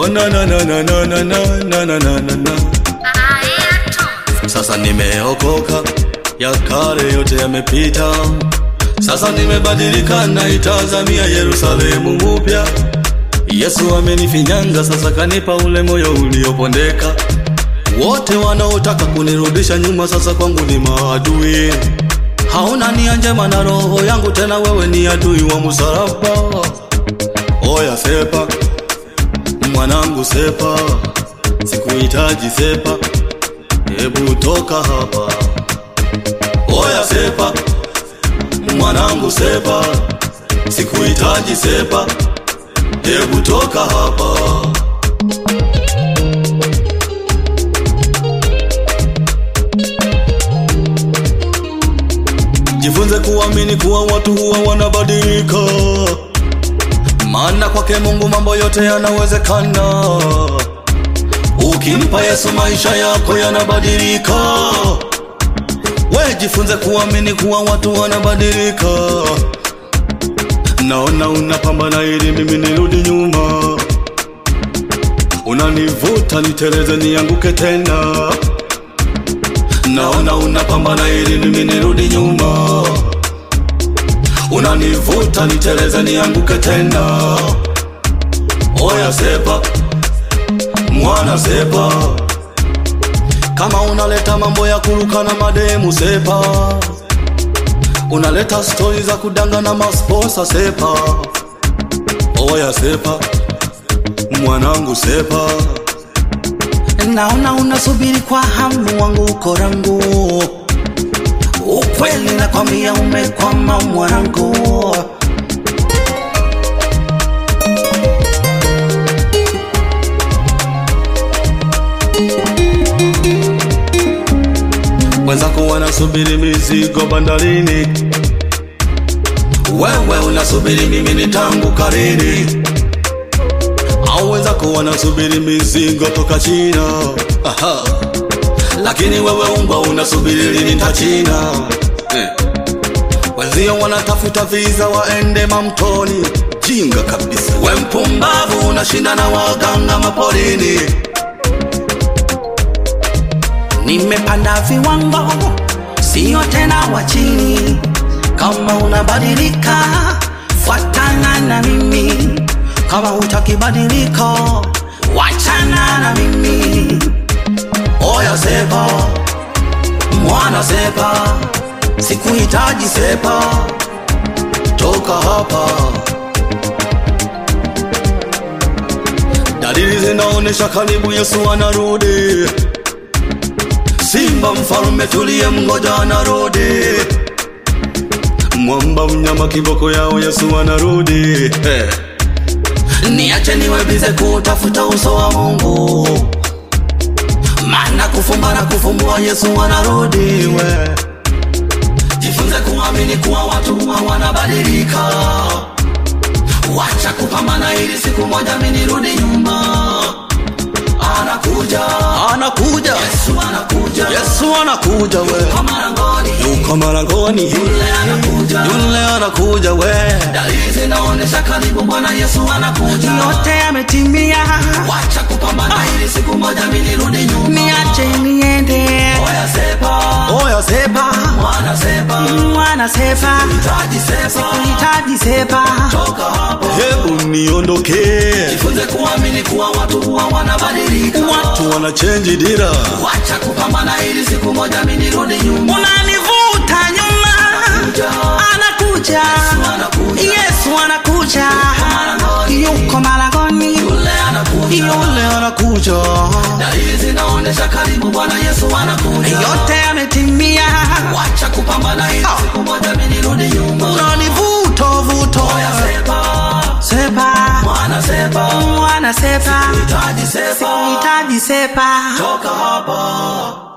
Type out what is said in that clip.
Oh na na na na na na na na na na na. Sasa nimeokoka, ya kale yote yamepita. Sasa nimebadilika, naitazamia Yerusalemu mpya. Yesu amenifinyanga, sasa kanipa ule moyo uliopondeka. Wote wanaotaka kunirudisha nyuma sasa kwangu ni maadui. Hauna nia njema na roho yangu tena, wewe ni adui wa msalaba. Oya sepa, mwanangu sepa, sikuhitaji sepa, hebu toka hapa. Oya sepa, mwanangu sepa, sikuhitaji sepa, hebu toka hapa. Jifunze kuamini kuwa watu huwa wanabadilika, maana kwake Mungu mambo yote yanawezekana. Ukimpa Yesu maisha yako yanabadilika. We jifunze kuamini kuwa watu wanabadilika. Naona unapambana ili mimi nirudi nyuma, unanivuta niteleze nianguke tena. Naona unapambana ili mimi nirudi nyuma, unanivuta niteleze nianguke tena. Oya sepa, mwana sepa, kama unaleta mambo ya kuruka na mademu sepa, unaleta story za kudanga na masposa sepa. Oya sepa, mwanangu sepa. Naona unasubiri kwa hamu wangu uko rangu, ukweli nakwambia umekwama mwanangu. Wenzako wanasubiri mizigo bandarini, wewe unasubiri mimi nitanguka lini? Au wenzako wanasubiri mizigo toka China, aha, lakini wewe umbwa unasubiri lini ta China? Wenzio wanatafuta visa waende mamtoni, jinga kabisa. We mpumbavu unashinda na waganga maporini. Nimepanda viwango, sio tena wa chini. Kama unabadilika, fuatana na mimi. Kama hutakibadilika, wachana na mimi. Oya sepa, mwana sepa, sikuhitaji sepa, toka hapa. Dalili zinaonesha karibu Yesu anarudi. Simba mfalme tuliye mngoja anarudi. Mwamba mnyama kiboko yao Yesu anarudi. Niache niwe bize kutafuta uso wa Mungu, maana kufumba na kufumbua Yesu anarudi. We jifunze kuamini kuwa watu huwa wanabadilika. Wacha kupambana ili siku moja mimi nirudi nyuma. Anakuja, anakuja, Yesu anakuja, Yesu anakuja. We yuko marangoni, yule anakuja, yule anakuja. We dalili zinaonesha karibu Bwana Yesu anakuja. Yote yametimia, wacha kupambana ili siku moja mimi nirudi nyuma. Niache niende. Oya sepa, oya sepa, mwana sepa, mwana sepa, sikuhitaji sepa, toka hapo, hebu niondoke. Jifunze kuamini kuwa watu huwa wanabadilika, watu wana change dira. Wacha kupambana ili siku moja mimi nirudi nyuma. Unanivuta nyuma, anakuja, Yesu anakuja, yuko malangoni, yule anakuja. Dalili zinaonesha karibu Bwana Yesu anakuja. Yote yametimia, wacha kupambana ili siku moja mimi nirudi nyuma. Unanivuta vuta, oya sepa, sepa, mwana sepa, mwana sepa, sikuhitaji sepa, toka hapa.